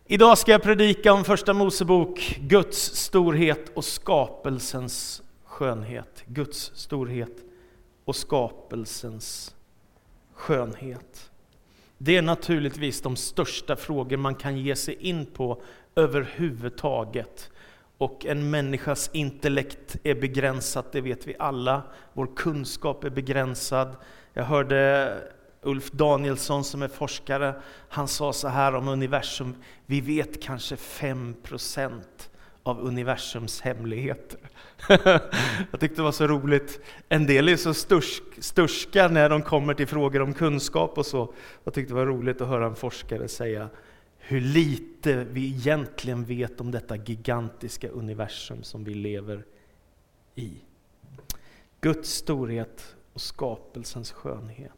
Idag ska jag predika om första Mosebok, Guds storhet och skapelsens skönhet. Guds storhet och skapelsens skönhet. Det är naturligtvis de största frågor man kan ge sig in på överhuvudtaget. Och en människas intellekt är begränsat, det vet vi alla. Vår kunskap är begränsad. Jag hörde Ulf Danielsson som är forskare, han sa så här om universum: vi vet kanske 5% av universums hemligheter. Jag tyckte det var så roligt. En del är så sturska när de kommer till frågor om kunskap och så. Jag tyckte det var roligt att höra en forskare säga hur lite vi egentligen vet om detta gigantiska universum som vi lever i. Guds storhet och skapelsens skönhet.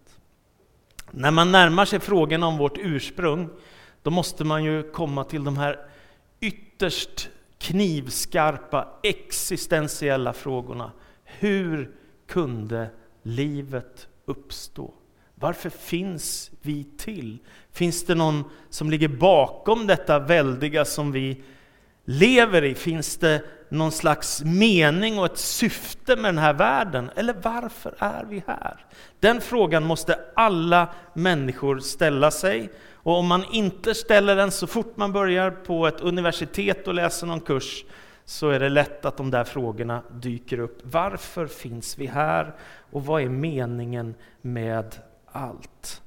När man närmar sig frågan om vårt ursprung, då måste man ju komma till de här ytterst knivskarpa existentiella frågorna. Hur kunde livet uppstå? Varför finns vi till? Finns det någon som ligger bakom detta väldiga som vi lever i? Finns det någon slags mening och ett syfte med den här världen? Eller varför är vi här? Den frågan måste alla människor ställa sig. Och om man inte ställer den så fort man börjar på ett universitet och läser någon kurs, så är det lätt att de där frågorna dyker upp. Varför finns vi här? Och vad är meningen med allt?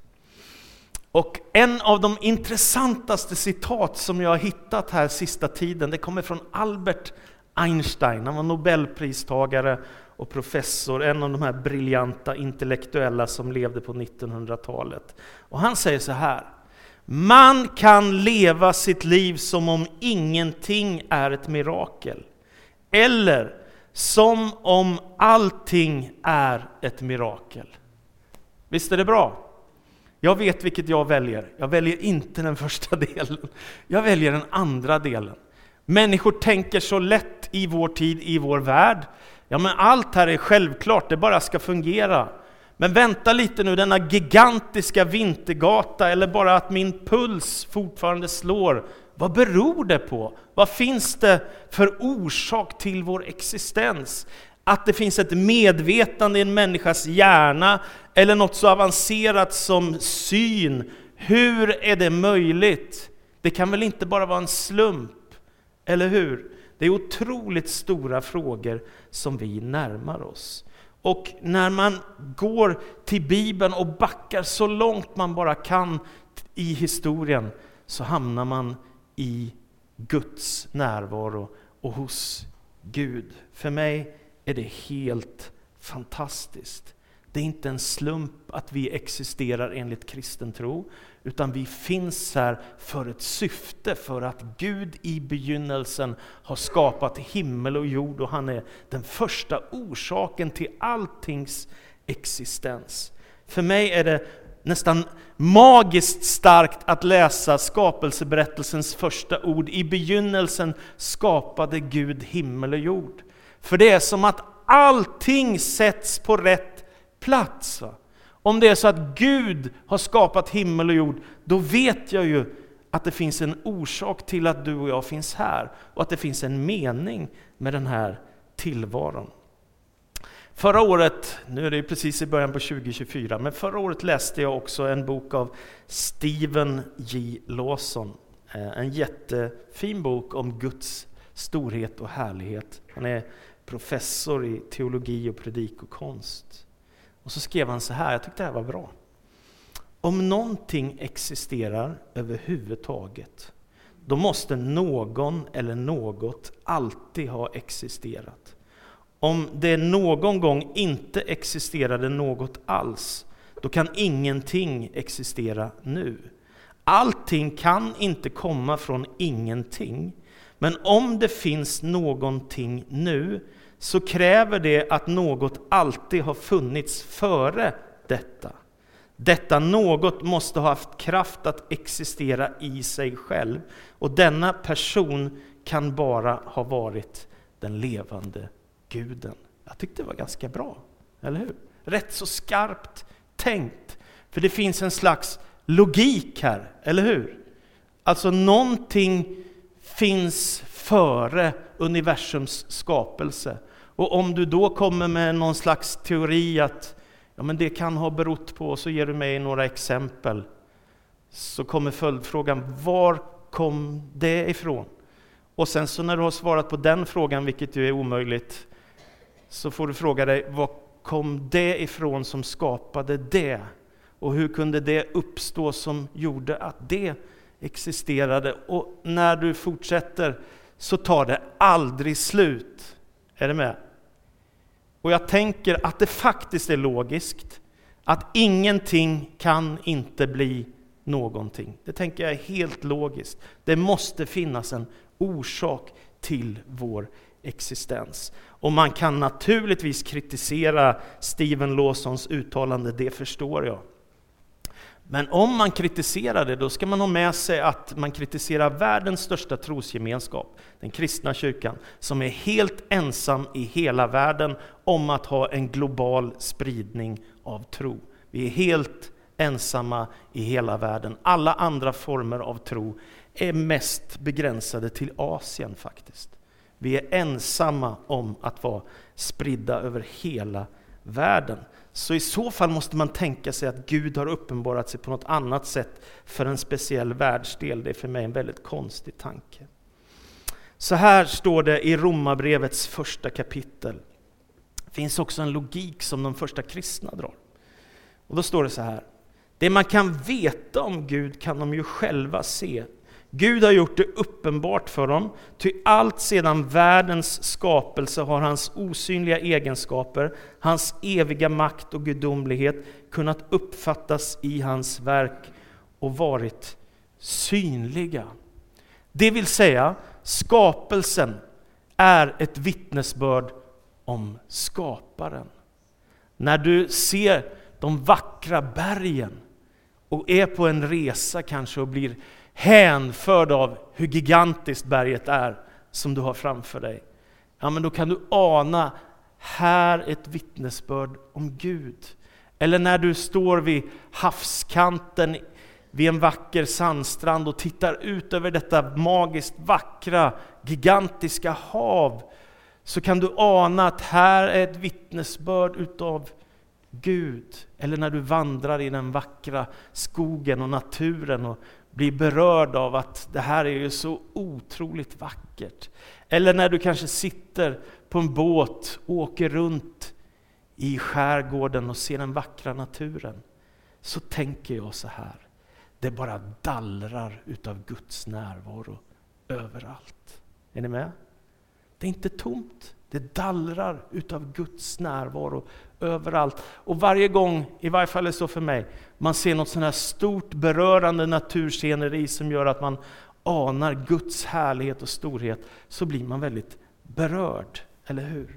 Och en av de intressantaste citat som jag har hittat här sista tiden, det kommer från Albert Einstein. Han var Nobelpristagare och professor, en av de här briljanta intellektuella som levde på 1900-talet. Och han säger så här: man kan leva sitt liv som om ingenting är ett mirakel. Eller som om allting är ett mirakel. Visst är det bra? Jag vet vilket jag väljer. Jag väljer inte den första delen. Jag väljer den andra delen. Människor tänker så lätt i vår tid, i vår värld. Ja, men allt här är självklart, det bara ska fungera. Men vänta lite nu, denna gigantiska vintergata, eller bara att min puls fortfarande slår. Vad beror det på? Vad finns det för orsak till vår existens? Att det finns ett medvetande i en människas hjärna, eller något så avancerat som syn. Hur är det möjligt? Det kan väl inte bara vara en slump, eller hur? Det är otroligt stora frågor som vi närmar oss. Och när man går till Bibeln och backar så långt man bara kan i historien, så hamnar man i Guds närvaro och hos Gud. För mig är det helt fantastiskt. Det är inte en slump att vi existerar enligt kristen tro, utan vi finns här för ett syfte, för att Gud i begynnelsen har skapat himmel och jord, och han är den första orsaken till alltings existens. För mig är det nästan magiskt starkt att läsa skapelseberättelsens första ord: i begynnelsen skapade Gud himmel och jord. För det är som att allting sätts på rätt plats. Va? Om det är så att Gud har skapat himmel och jord, då vet jag ju att det finns en orsak till att du och jag finns här. Och att det finns en mening med den här tillvaron. Förra året, nu är det precis i början på 2024, men förra året läste jag också en bok av Stephen J. Lawson. En jättefin bok om Guds storhet och härlighet. Han är professor i teologi och predikokonst. Och så skrev han så här, jag tyckte det här var bra. Om någonting existerar överhuvudtaget, då måste någon eller något alltid ha existerat. Om det någon gång inte existerade något alls, då kan ingenting existera nu. Allting kan inte komma från ingenting. Men om det finns någonting nu, så kräver det att något alltid har funnits före detta. Detta något måste ha haft kraft att existera i sig själv. Och denna person kan bara ha varit den levande Guden. Jag tyckte det var ganska bra, eller hur? Rätt så skarpt tänkt. För det finns en slags logik här, eller hur? Alltså någonting finns före universums skapelse. Och om du då kommer med någon slags teori att men det kan ha berott på, och så ger du mig några exempel, så kommer följdfrågan: var kom det ifrån? Och sen så när du har svarat på den frågan, vilket ju är omöjligt, så får du fråga dig: var kom det ifrån som skapade det? Och hur kunde det uppstå som gjorde att det existerade? Och när du fortsätter så tar det aldrig slut. Är det med? Och jag tänker att det faktiskt är logiskt att ingenting kan inte bli någonting. Det tänker jag är helt logiskt. Det måste finnas en orsak till vår existens. Och man kan naturligtvis kritisera Stephen Lawsons uttalande, det förstår jag. Men om man kritiserar det, då ska man ha med sig att man kritiserar världens största trosgemenskap, den kristna kyrkan, som är helt ensam i hela världen om att ha en global spridning av tro. Vi är helt ensamma i hela världen. Alla andra former av tro är mest begränsade till Asien faktiskt. Vi är ensamma om att vara spridda över hela världen. Så i så fall måste man tänka sig att Gud har uppenbarat sig på något annat sätt för en speciell världsdel. Det är för mig en väldigt konstig tanke. Så här står det i Romarbrevets första kapitel. Det finns också en logik som de första kristna drar. Och då står det så här: det man kan veta om Gud kan de ju själva se. Gud har gjort det uppenbart för dem, ty allt sedan världens skapelse har hans osynliga egenskaper, hans eviga makt och gudomlighet kunnat uppfattas i hans verk och varit synliga. Det vill säga, skapelsen är ett vittnesbörd om skaparen. När du ser de vackra bergen och är på en resa kanske och blir hänförd av hur gigantiskt berget är som du har framför dig, men då kan du ana här ett vittnesbörd om Gud. Eller när du står vid havskanten vid en vacker sandstrand och tittar ut över detta magiskt vackra, gigantiska hav, så kan du ana att här är ett vittnesbörd utav Gud. Eller när du vandrar i den vackra skogen och naturen och blir berörd av att det här är ju så otroligt vackert. Eller när du kanske sitter på en båt och åker runt i skärgården och ser den vackra naturen, så tänker jag så här: det bara dallrar utav Guds närvaro överallt. Är ni med? Det är inte tomt. Det dallrar utav Guds närvaro överallt. Och varje gång, i varje fall är det så för mig, man ser något sån här stort berörande natursceneri som gör att man anar Guds härlighet och storhet, så blir man väldigt berörd, eller hur?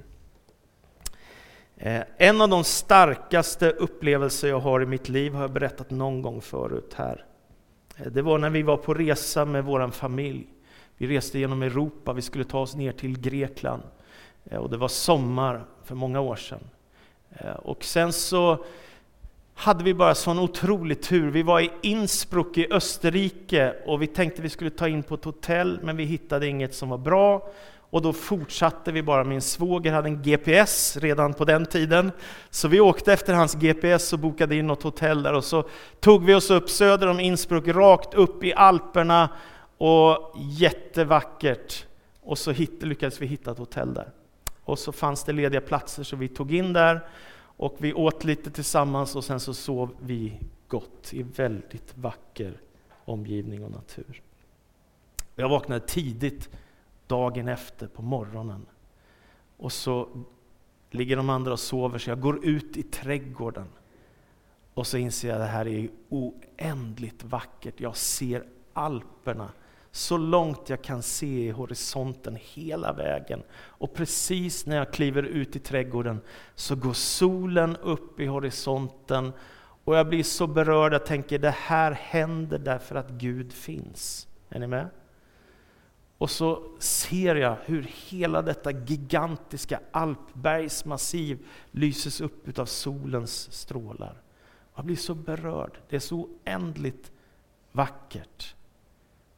En av de starkaste upplevelser jag har i mitt liv har jag berättat någon gång förut här. Det var när vi var på resa med våran familj. Vi reste genom Europa, vi skulle ta oss ner till Grekland. Och det var sommar för många år sedan. Och sen så hade vi bara sån otrolig tur. Vi var i Innsbruck i Österrike och vi tänkte vi skulle ta in på ett hotell, men vi hittade inget som var bra. Och då fortsatte vi bara. Min svåger hade en GPS redan på den tiden. Så vi åkte efter hans GPS och bokade in något hotell där. Och så tog vi oss upp söder om Innsbruck, rakt upp i Alperna. Och jättevackert. Och så lyckades vi hitta ett hotell där. Och så fanns det lediga platser så vi tog in där. Och vi åt lite tillsammans och sen så sov vi gott i väldigt vacker omgivning och natur. Jag vaknade tidigt dagen efter på morgonen. Och så ligger de andra och sover, så jag går ut i trädgården. Och så inser jag att det här är oändligt vackert. Jag ser Alperna så långt jag kan se i horisonten hela vägen. Och precis när jag kliver ut i trädgården så går solen upp i horisonten. Och jag blir så berörd, jag tänker det här händer därför att Gud finns. Är ni med? Och så ser jag hur hela detta gigantiska alpbergsmassiv lyses upp utav solens strålar. Jag blir så berörd. Det är så oändligt vackert.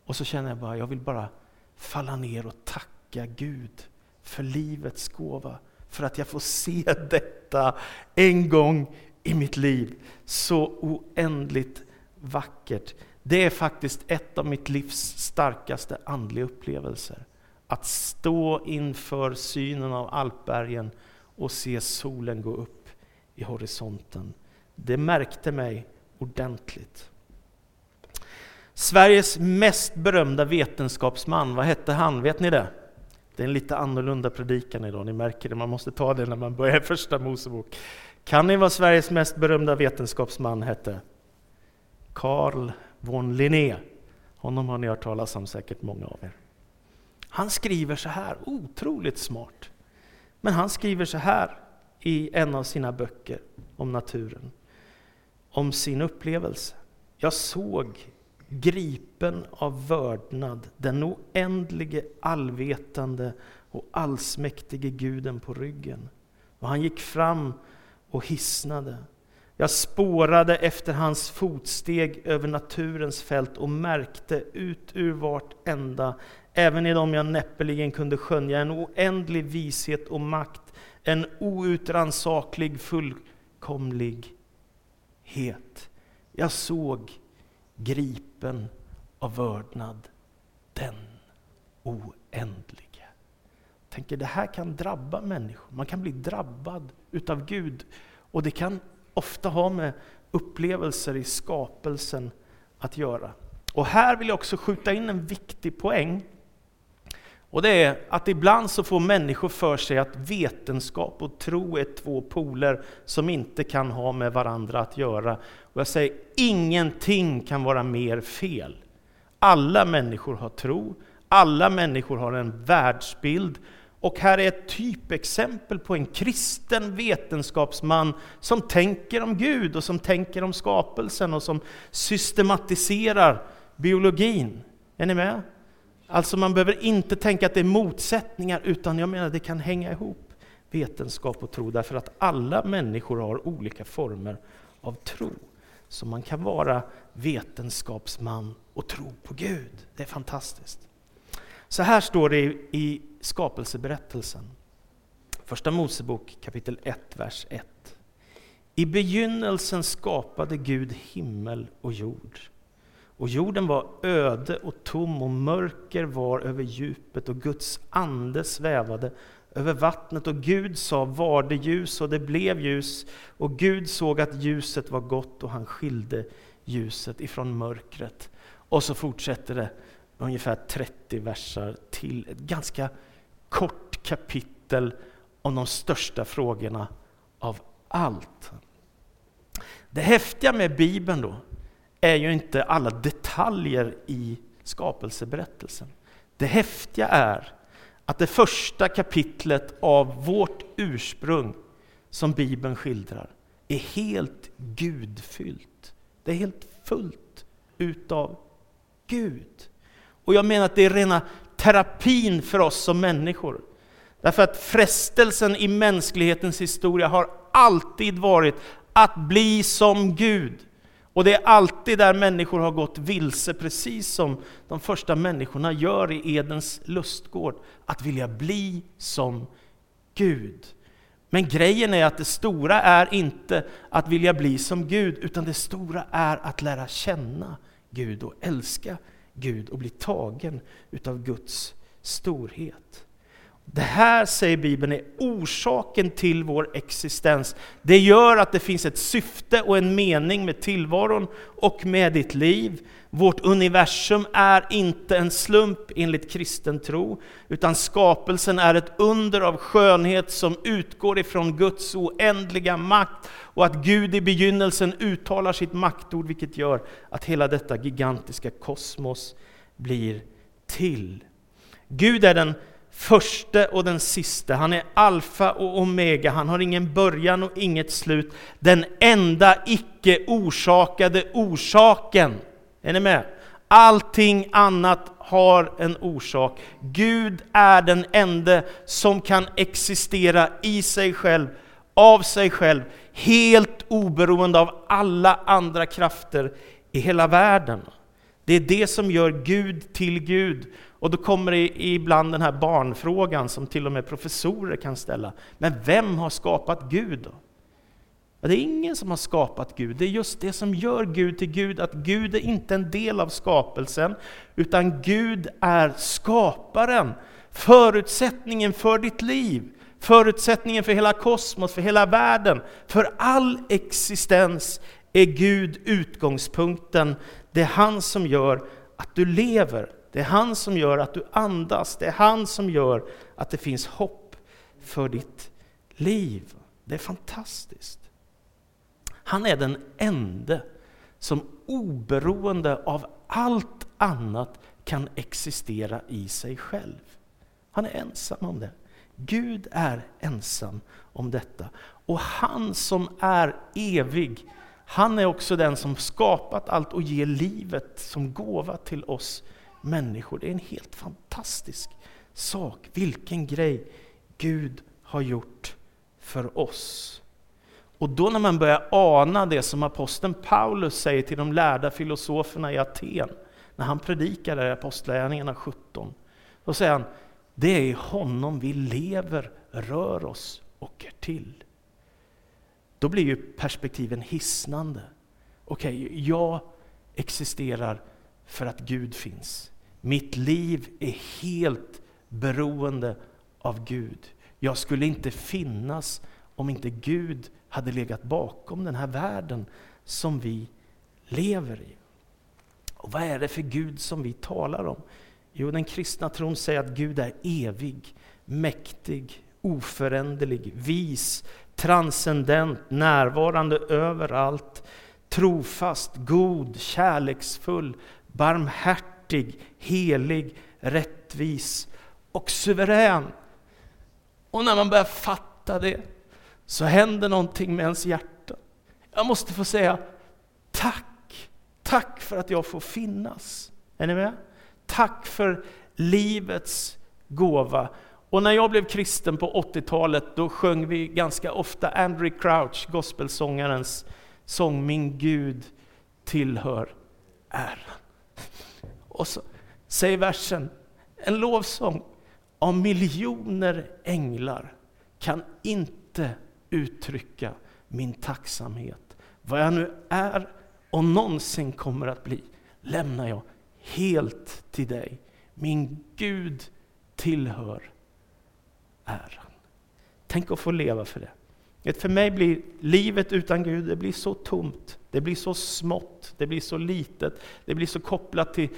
Och så känner jag bara, jag vill bara falla ner och tacka Gud för livets gåva. För att jag får se detta en gång i mitt liv. Så oändligt vackert. Det är faktiskt ett av mitt livs starkaste andliga upplevelser. Att stå inför synen av Alpbergen och se solen gå upp i horisonten. Det märkte mig ordentligt. Sveriges mest berömda vetenskapsman, vad hette han? Vet ni det? Det är en lite annorlunda predikan idag, ni märker det. Man måste ta det när man börjar första Mosebok. Kan ni vad Sveriges mest berömda vetenskapsman hette? Carl von Linné. Honom har ni hört talas om säkert många av er. Han skriver så här, otroligt smart. Men han skriver så här i en av sina böcker om naturen. Om sin upplevelse. Jag såg gripen av vördnad den oändlige, allvetande och allsmäktige guden på ryggen. Och han gick fram och hissnade. Jag spårade efter hans fotsteg över naturens fält och märkte ut ur vart enda, även i dem jag näppeligen kunde skönja, en oändlig vishet och makt, en outrannsaklig fullkomlighet. Jag såg gripen av vördnad, den oändlige. Tänker, det här kan drabba människor. Man kan bli drabbad utav Gud. Och det kan ofta ha med upplevelser i skapelsen att göra. Och här vill jag också skjuta in en viktig poäng. Och det är att ibland så får människor för sig att vetenskap och tro är två poler som inte kan ha med varandra att göra. Och jag säger, ingenting kan vara mer fel. Alla människor har tro, alla människor har en världsbild. Och här är ett typexempel på en kristen vetenskapsman som tänker om Gud och som tänker om skapelsen och som systematiserar biologin. Är ni med? Alltså man behöver inte tänka att det är motsättningar, utan jag menar att det kan hänga ihop, vetenskap och tro, därför att alla människor har olika former av tro. Så man kan vara vetenskapsman och tro på Gud. Det är fantastiskt. Så här står det i skapelseberättelsen. Första Mosebok kapitel 1, vers 1. I begynnelsen skapade Gud himmel och jord. Och jorden var öde och tom och mörker var över djupet och Guds ande svävade över vattnet. Och Gud sa, var det ljus, och det blev ljus. Och Gud såg att ljuset var gott och han skilde ljuset ifrån mörkret. Och så fortsätter det ungefär 30 versar till ett ganska kort kapitel om de största frågorna av allt. Det häftiga med Bibeln då är ju inte alla detaljer i skapelseberättelsen. Det häftiga är att det första kapitlet av vårt ursprung som Bibeln skildrar är helt gudfyllt. Det är helt fullt utav Gud. Och jag menar att det är rena terapin för oss som människor. Därför att frestelsen i mänsklighetens historia har alltid varit att bli som Gud. Och det är alltid där människor har gått vilse, precis som de första människorna gör i Edens lustgård. Att vilja bli som Gud. Men grejen är att det stora är inte att vilja bli som Gud, utan det stora är att lära känna Gud och älska Gud och bli tagen utav Guds storhet. Det här, säger Bibeln, är orsaken till vår existens. Det gör att det finns ett syfte och en mening med tillvaron och med ditt liv. Vårt universum är inte en slump enligt kristen tro, utan skapelsen är ett under av skönhet som utgår ifrån Guds oändliga makt, och att Gud i begynnelsen uttalar sitt maktord, vilket gör att hela detta gigantiska kosmos blir till. Gud är den första och den sista. Han är alfa och omega. Han har ingen början och inget slut. Den enda icke orsakade orsaken. Är ni med? Allting annat har en orsak. Gud är den enda som kan existera i sig själv, av sig själv, helt oberoende av alla andra krafter i hela världen. Det är det som gör Gud till Gud. Och då kommer det ibland den här barnfrågan som till och med professorer kan ställa. Men vem har skapat Gud då? Det är ingen som har skapat Gud. Det är just det som gör Gud till Gud, att Gud är inte en del av skapelsen, utan Gud är skaparen. Förutsättningen för ditt liv, förutsättningen för hela kosmos, för hela världen, för all existens är Gud utgångspunkten. Det är han som gör att du lever. Det är han som gör att du andas. Det är han som gör att det finns hopp för ditt liv. Det är fantastiskt. Han är den enda som oberoende av allt annat kan existera i sig själv. Han är ensam om det. Gud är ensam om detta. Och han som är evig, han är också den som skapat allt och ger livet som gåva till oss människor. Det är en helt fantastisk sak. Vilken grej Gud har gjort för oss. Och då när man börjar ana det som aposteln Paulus säger till de lärda filosoferna i Aten, när han predikar där i Apostlagärningarna 17, då säger han, det är i honom vi lever, rör oss och är till. Då blir ju perspektiven hisnande. Okej, jag existerar för att Gud finns. Mitt liv är helt beroende av Gud. Jag skulle inte finnas om inte Gud hade legat bakom den här världen som vi lever i. Och vad är det för Gud som vi talar om? Jo, den kristna tron säger att Gud är evig, mäktig, oföränderlig, vis, transcendent, närvarande överallt, trofast, god, kärleksfull, barmhärtig, helig, rättvis och suverän. Och när man börjar fatta det så händer någonting med ens hjärta. Jag måste få säga tack. Tack för att jag får finnas. Är ni med? Tack för livets gåva. Och när jag blev kristen på 80-talet, då sjöng vi ganska ofta Andrew Crouch, gospelsångarens sång Min Gud tillhör äran. Och så säger versen, en lovsång av miljoner änglar kan inte uttrycka min tacksamhet. Vad jag nu är och någonsin kommer att bli lämnar jag helt till dig. Min Gud tillhör äran. Tänk att få leva för det. För mig blir livet utan Gud, det blir så tomt. Det blir så smått. Det blir så litet. Det blir så kopplat till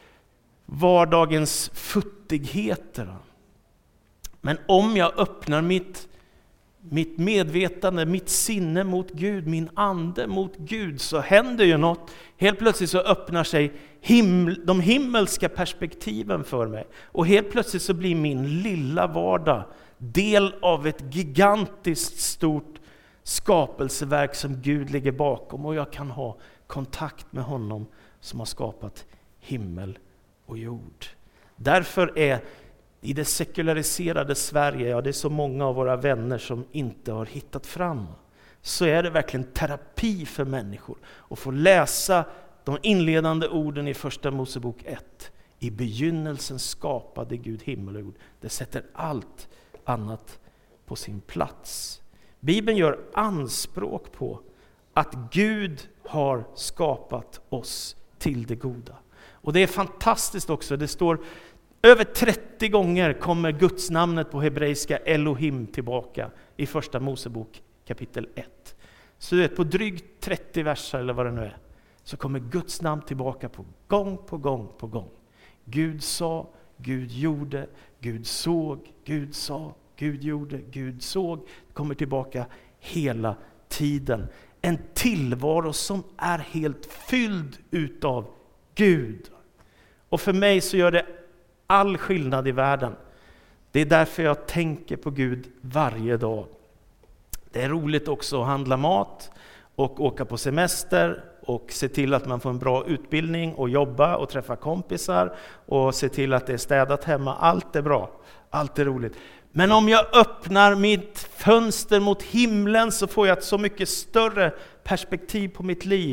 vardagens futtigheter. Men om jag öppnar mitt medvetande, mitt sinne mot Gud, min ande mot Gud, så händer ju något. Helt plötsligt så öppnar sig de himmelska perspektiven för mig. Och helt plötsligt så blir min lilla vardag del av ett gigantiskt stort skapelseverk som Gud ligger bakom. Och jag kan ha kontakt med honom som har skapat himmel och jord. Därför är i det sekulariserade Sverige, ja, det är så många av våra vänner som inte har hittat fram, så är det verkligen terapi för människor att få läsa de inledande orden i Första Mosebok 1. I begynnelsen skapade Gud himmel och jord. Det sätter allt annat på sin plats. Bibeln gör anspråk på att Gud har skapat oss till det goda. Och det är fantastiskt också, det står över 30 gånger kommer Guds namnet på hebreiska Elohim tillbaka i Första Mosebok kapitel 1. Så det är på drygt 30 verser eller vad det nu är, så kommer Guds namn tillbaka på gång på gång på gång. Gud sa, Gud gjorde, Gud såg, Gud sa, Gud gjorde, Gud såg. Det kommer tillbaka hela tiden. En tillvaro som är helt fylld utav Gud. Och för mig så gör det all skillnad i världen. Det är därför jag tänker på Gud varje dag. Det är roligt också att handla mat och åka på semester och se till att man får en bra utbildning och jobba och träffa kompisar och se till att det är städat hemma. Allt är bra, allt är roligt. Men om jag öppnar mitt fönster mot himlen så får jag ett så mycket större perspektiv på mitt liv.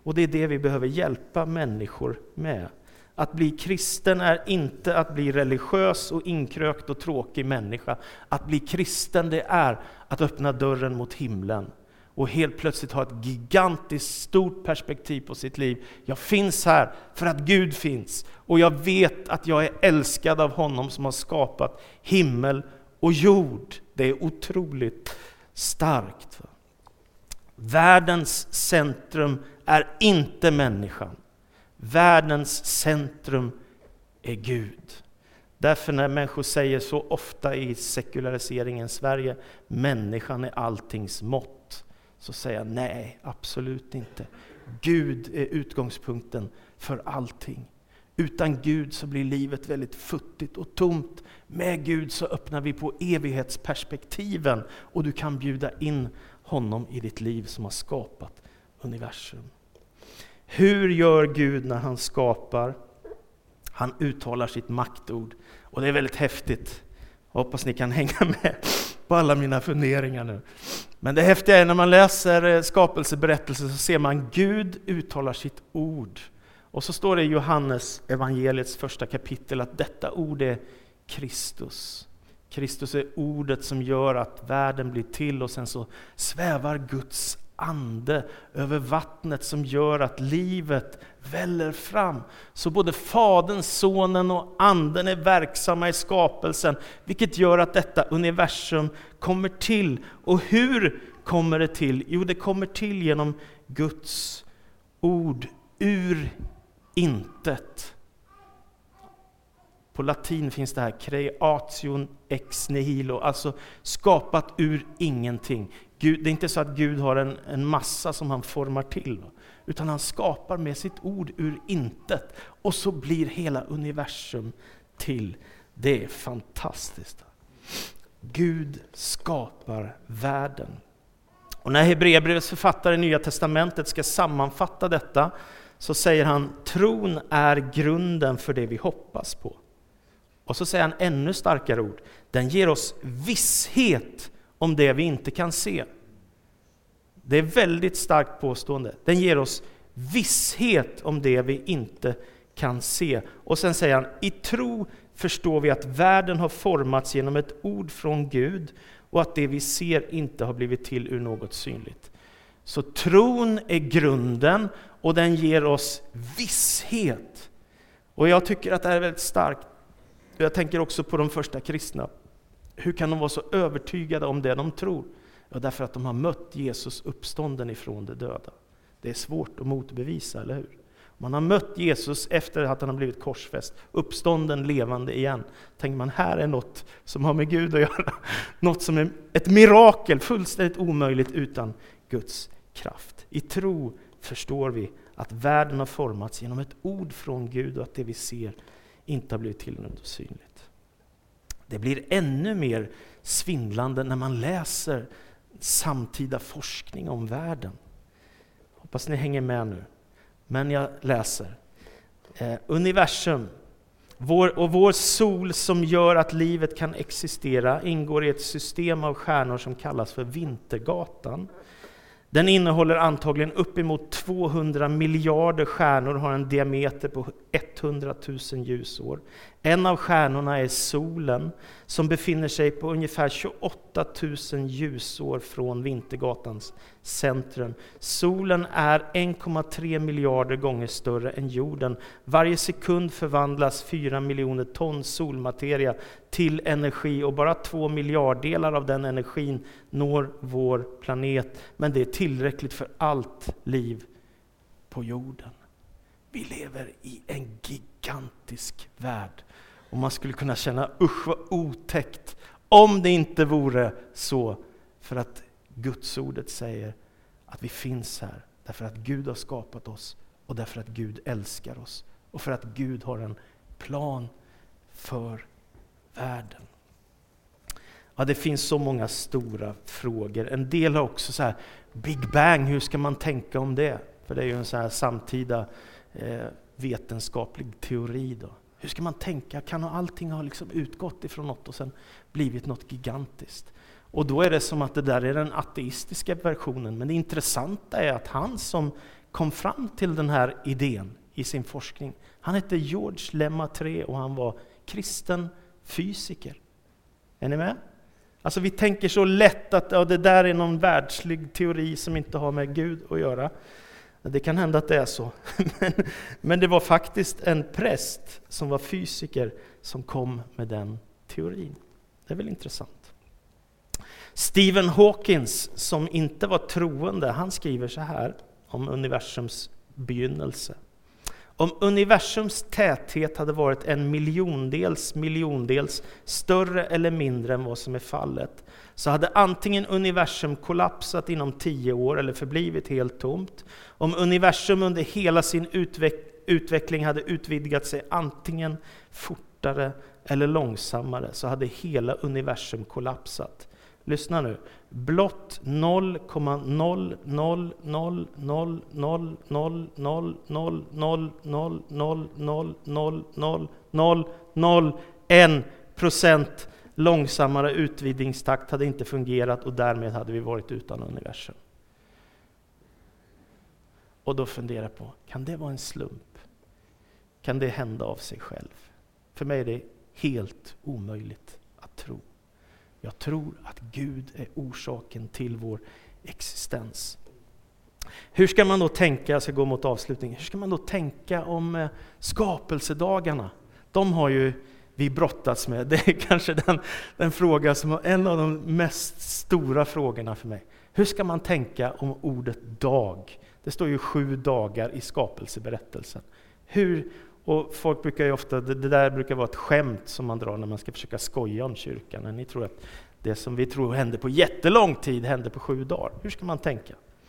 Och det är det vi behöver hjälpa människor med. Att bli kristen är inte att bli religiös och inkrökt och tråkig människa. Att bli kristen, det är att öppna dörren mot himlen. Och helt plötsligt ha ett gigantiskt stort perspektiv på sitt liv. Jag finns här för att Gud finns. Och jag vet att jag är älskad av honom som har skapat himmel och jord. Det är otroligt starkt. Världens centrum är inte människan. Världens centrum är Gud. Därför när människor säger så ofta i sekulariseringens Sverige, människan är alltings mått, så säger jag nej, absolut inte. Gud är utgångspunkten för allting. Utan Gud så blir livet väldigt futtigt och tomt. Med Gud så öppnar vi på evighetsperspektiven och du kan bjuda in honom i ditt liv som har skapat universum. Hur gör Gud när han skapar? Han uttalar sitt maktord. Och det är väldigt häftigt. Jag hoppas ni kan hänga med på alla mina funderingar nu. Men det häftiga är när man läser skapelseberättelser så ser man Gud uttalar sitt ord. Och så står det i Johannes evangeliets första kapitel att detta ord är Kristus. Kristus är ordet som gör att världen blir till och sen så svävar Guds ande över vattnet som gör att livet väller fram. Så både Fadern, Sonen och Anden är verksamma i skapelsen, vilket gör att detta universum kommer till. Och hur kommer det till? Jo, det kommer till genom Guds ord ur intet. På latin finns det här creation ex nihilo, alltså skapat ur ingenting. Gud, det är inte så att Gud har en massa som han formar till, utan han skapar med sitt ord ur intet. Och så blir hela universum till. Det är fantastiskt. Gud skapar världen. Och när Hebreerbrevets författare i Nya testamentet ska sammanfatta detta så säger han, tron är grunden för det vi hoppas på. Och så säger han ännu starkare ord. Den ger oss visshet om det vi inte kan se. Det är väldigt starkt påstående. Den ger oss visshet om det vi inte kan se. Och sen säger han, i tro förstår vi att världen har formats genom ett ord från Gud och att det vi ser inte har blivit till ur något synligt. Så tron är grunden och den ger oss visshet. Och jag tycker att det är väldigt starkt. Jag tänker också på de första kristna. Hur kan de vara så övertygade om det de tror? Ja, därför att de har mött Jesus uppstånden ifrån de döda. Det är svårt att motbevisa, eller hur? Man har mött Jesus efter att han har blivit korsfäst, uppstånden levande igen. Tänker man, här är något som har med Gud att göra. Något som är ett mirakel, fullständigt omöjligt utan Guds kraft. I tro förstår vi att världen har formats genom ett ord från Gud och att det vi ser inte har blivit till något synligt. Det blir ännu mer svindlande när man läser samtida forskning om världen. Hoppas ni hänger med nu. Men jag läser. Universum, vår sol som gör att livet kan existera, ingår i ett system av stjärnor som kallas för Vintergatan. Den innehåller antagligen uppemot 200 miljarder stjärnor och har en diameter på 100 000 ljusår. En av stjärnorna är solen som befinner sig på ungefär 28 000 ljusår från Vintergatans centrum. Solen är 1,3 miljarder gånger större än jorden. Varje sekund förvandlas 4 miljoner ton solmateria till energi och bara 2 miljarddelar av den energin når vår planet. Men det är tillräckligt för allt liv på jorden. Vi lever i en gigantisk värld. Och man skulle kunna känna, usch vad otäckt, om det inte vore så. För att Guds ordet säger att vi finns här. Därför att Gud har skapat oss. Och därför att Gud älskar oss. Och för att Gud har en plan för världen. Ja, det finns så många stora frågor. En del har också så här, Big Bang, hur ska man tänka om det? För det är ju en så här samtida vetenskaplig teori då. Hur ska man tänka? Kan allting ha liksom utgått ifrån något och sen blivit något gigantiskt? Och då är det som att det där är den ateistiska versionen. Men det intressanta är att han som kom fram till den här idén i sin forskning. Han hette Georges Lemaitre och han var kristen fysiker. Är ni med? Alltså vi tänker så lätt att det där är någon världslig teori som inte har med Gud att göra. Det kan hända att det är så. Men det var faktiskt en präst som var fysiker som kom med den teorin. Det är väl intressant. Stephen Hawkins, som inte var troende, han skriver så här om universums begynnelse. Om universums täthet hade varit en miljondels större eller mindre än vad som är fallet, så hade antingen universum kollapsat inom 10 år eller förblivit helt tomt. Om universum under hela sin utveckling hade utvidgat sig antingen fortare eller långsammare, så hade hela universum kollapsat. Lyssna nu. Blott 0,000000000000001% långsammare utvidgningstakt hade inte fungerat och därmed hade vi varit utan universum. Och då funderar jag på, kan det vara en slump? Kan det hända av sig själv? För mig är det helt omöjligt att tro. Jag tror att Gud är orsaken till vår existens. Hur ska man då tänka, jag ska gå mot avslutning, hur ska man då tänka om skapelsedagarna? De har ju vi brottats med. Det är kanske den fråga som är en av de mest stora frågorna för mig. Hur ska man tänka om ordet dag? Det står ju 7 dagar i skapelseberättelsen. Och folk brukar ju ofta, det där brukar vara ett skämt som man drar när man ska försöka skoja om kyrkan. När ni tror att det som vi tror hände på jättelång tid hände på 7 dagar. Hur ska man tänka?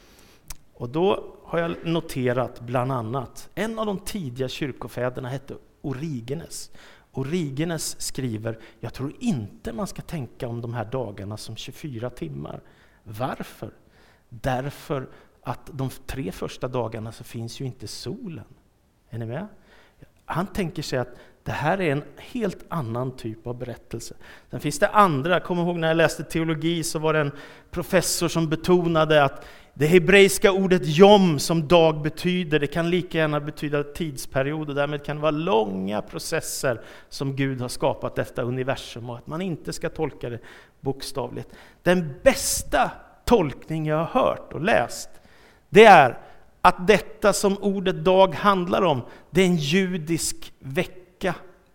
Och då har jag noterat bland annat, en av de tidiga kyrkofäderna hette Origenes. Origenes skriver, jag tror inte man ska tänka om de här dagarna som 24 timmar. Varför? Därför att de 3 första dagarna så finns ju inte solen. Är ni med? Han tänker sig att det här är en helt annan typ av berättelse. Sen finns det andra, kom ihåg när jag läste teologi så var det en professor som betonade att det hebreiska ordet yom som dag betyder, det kan lika gärna betyda tidsperiod och därmed kan det vara långa processer som Gud har skapat detta universum och att man inte ska tolka det bokstavligt. Den bästa tolkning jag har hört och läst, det är att detta som ordet dag handlar om, det är en judisk vecka.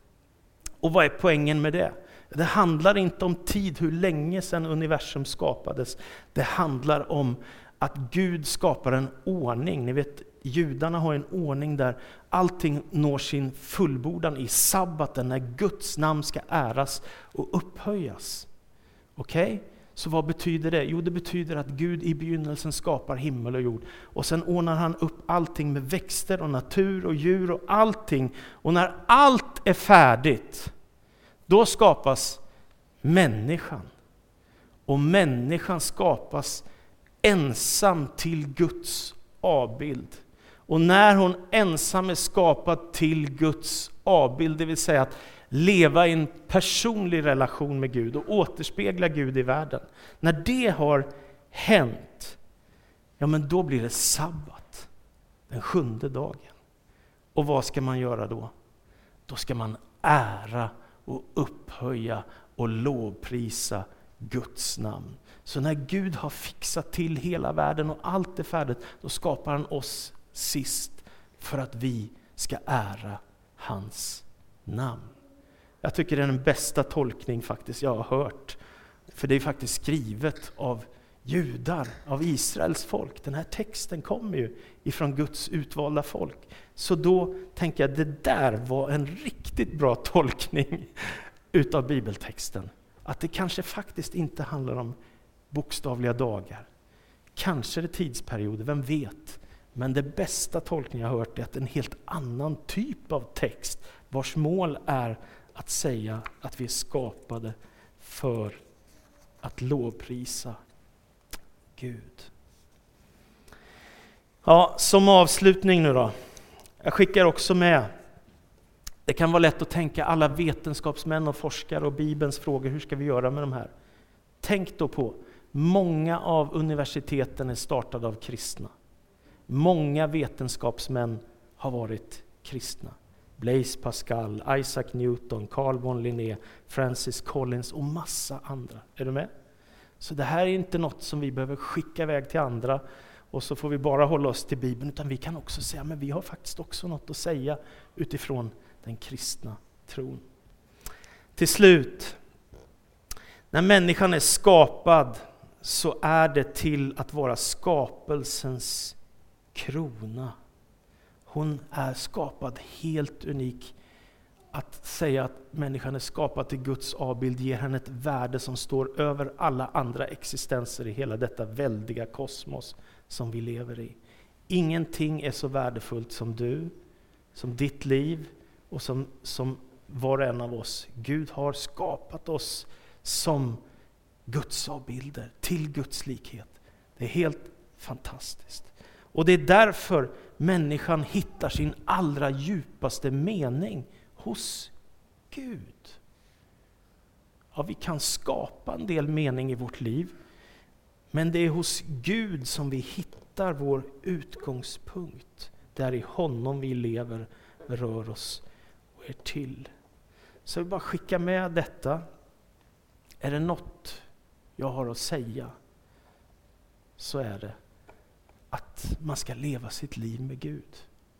Och vad är poängen med det? Det handlar inte om tid, hur länge sedan universum skapades. Det handlar om att Gud skapar en ordning. Ni vet, judarna har en ordning där allting når sin fullbordan i sabbaten, när Guds namn ska äras och upphöjas. Okej? Så vad betyder det? Jo, det betyder att Gud i begynnelsen skapar himmel och jord. Och sen ordnar han upp allting med växter och natur och djur och allting. Och när allt är färdigt, då skapas människan. Och människan skapas ensam till Guds avbild. Och när hon ensam är skapad till Guds avbild, det vill säga att leva i en personlig relation med Gud och återspegla Gud i världen. När det har hänt, ja men då blir det sabbat, den 7:e dagen. Och vad ska man göra då? Då ska man ära och upphöja och lovprisa Guds namn. Så när Gud har fixat till hela världen och allt är färdigt, då skapar han oss sist för att vi ska ära hans namn. Jag tycker det är den bästa tolkning faktiskt jag har hört. För det är faktiskt skrivet av judar, av Israels folk. Den här texten kommer ju ifrån Guds utvalda folk. Så då tänker jag att det där var en riktigt bra tolkning utav bibeltexten. Att det kanske faktiskt inte handlar om bokstavliga dagar. Kanske det tidsperioder, vem vet. Men det bästa tolkningen jag har hört är att en helt annan typ av text vars mål är att säga att vi är skapade för att lovprisa Gud. Ja, som avslutning nu då. Jag skickar också med. Det kan vara lätt att tänka alla vetenskapsmän och forskare och Bibelns frågor. Hur ska vi göra med de här? Tänk då på, många av universiteten är startade av kristna. Många vetenskapsmän har varit kristna. Blaise Pascal, Isaac Newton, Carl von Linné, Francis Collins och massa andra. Är du med? Så det här är inte något som vi behöver skicka iväg till andra och så får vi bara hålla oss till Bibeln, utan vi kan också säga, men vi har faktiskt också något att säga utifrån den kristna tron. Till slut, när människan är skapad så är det till att vara skapelsens krona. Hon är skapad helt unik. Att säga att människan är skapad till Guds avbild ger henne ett värde som står över alla andra existenser i hela detta väldiga kosmos som vi lever i. Ingenting är så värdefullt som du, som ditt liv och som var och en av oss. Gud har skapat oss som Guds avbilder, till Guds likhet. Det är helt fantastiskt. Och det är därför människan hittar sin allra djupaste mening hos Gud. Ja, vi kan skapa en del mening i vårt liv, men det är hos Gud som vi hittar vår utgångspunkt. Det är i honom vi lever, rör oss och är till. Så jag vill bara skicka med detta. Är det något jag har att säga, så är det att man ska leva sitt liv med Gud.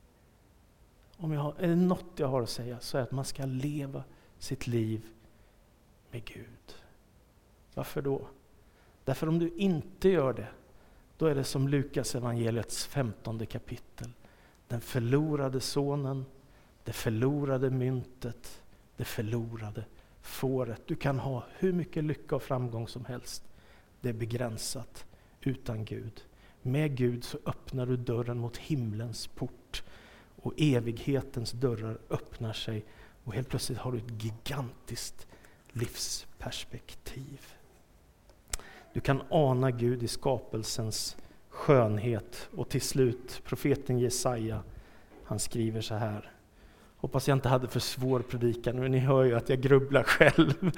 Är det något jag har att säga, så är det att man ska leva sitt liv med Gud. Varför då? Därför om du inte gör det, då är det som Lukas evangeliets 15:e kapitel. Den förlorade sonen, det förlorade myntet, det förlorade fåret. Du kan ha hur mycket lycka och framgång som helst. Det är begränsat utan Gud. Med Gud så öppnar du dörren mot himlens port. Och evighetens dörrar öppnar sig. Och helt plötsligt har du ett gigantiskt livsperspektiv. Du kan ana Gud i skapelsens skönhet. Och till slut, profeten Jesaja, han skriver så här. Hoppas jag inte hade för svår predikan, men ni hör ju att jag grubblar själv.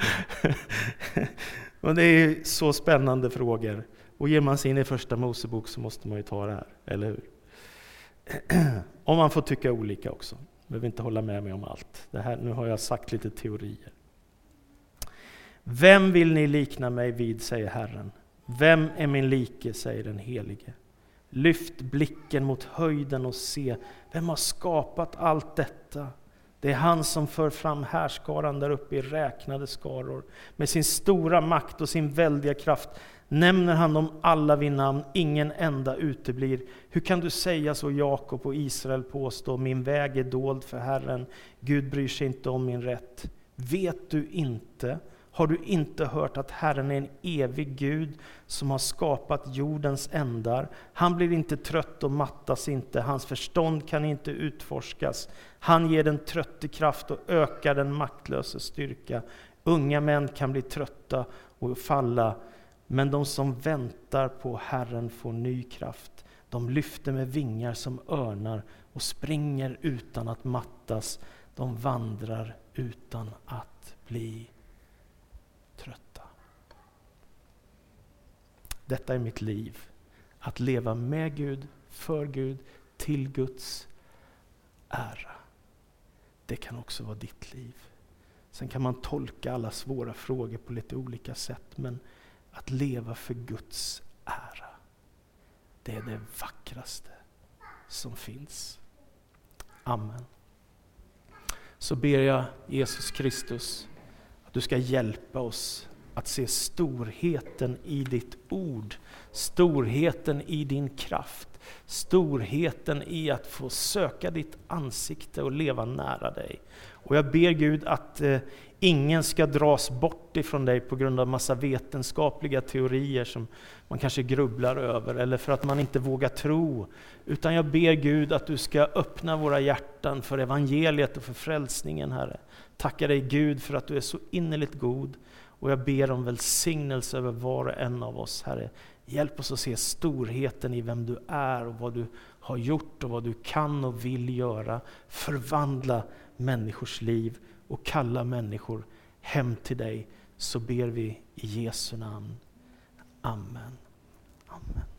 Och det är så spännande frågor. Och ger man sig in i första Mosebok så måste man ju ta det här, eller hur? Om man får tycka olika också. Behöver inte hålla med mig om allt. Det här, nu har jag sagt lite teorier. Vem vill ni likna mig vid, säger Herren. Vem är min like, säger den helige. Lyft blicken mot höjden och se, vem har skapat allt detta? Det är han som för fram härskaran där uppe i räknade skaror. Med sin stora makt och sin väldiga kraft nämner han dem alla vid namn, ingen enda uteblir. Hur kan du säga så, Jakob och Israel påstå, min väg är dold för Herren, Gud bryr sig inte om min rätt. Vet du inte, har du inte hört att Herren är en evig Gud som har skapat jordens ändar? Han blir inte trött och mattas inte, hans förstånd kan inte utforskas. Han ger den trötte kraft och ökar den maktlösa styrka. Unga män kan bli trötta och falla, men de som väntar på Herren får ny kraft. De lyfter med vingar som örnar och springer utan att mattas. De vandrar utan att bli trötta. Detta är mitt liv. Att leva med Gud, för Gud, till Guds ära. Det kan också vara ditt liv. Sen kan man tolka alla svåra frågor på lite olika sätt, men att leva för Guds ära, det är det vackraste som finns. Amen. Så ber jag Jesus Kristus att du ska hjälpa oss att se storheten i ditt ord, storheten i din kraft, storheten i att få söka ditt ansikte och leva nära dig. Och jag ber Gud att ingen ska dras bort ifrån dig på grund av massa vetenskapliga teorier som man kanske grubblar över, eller för att man inte vågar tro. Utan jag ber Gud att du ska öppna våra hjärtan för evangeliet och för frälsningen, Herre. Tackar dig Gud för att du är så innerligt god. Och jag ber om välsignelse över var och en av oss, Herre. Hjälp oss att se storheten i vem du är och vad du har gjort och vad du kan och vill göra. Förvandla människors liv och kalla människor hem till dig. Så ber vi i Jesu namn. Amen. Amen.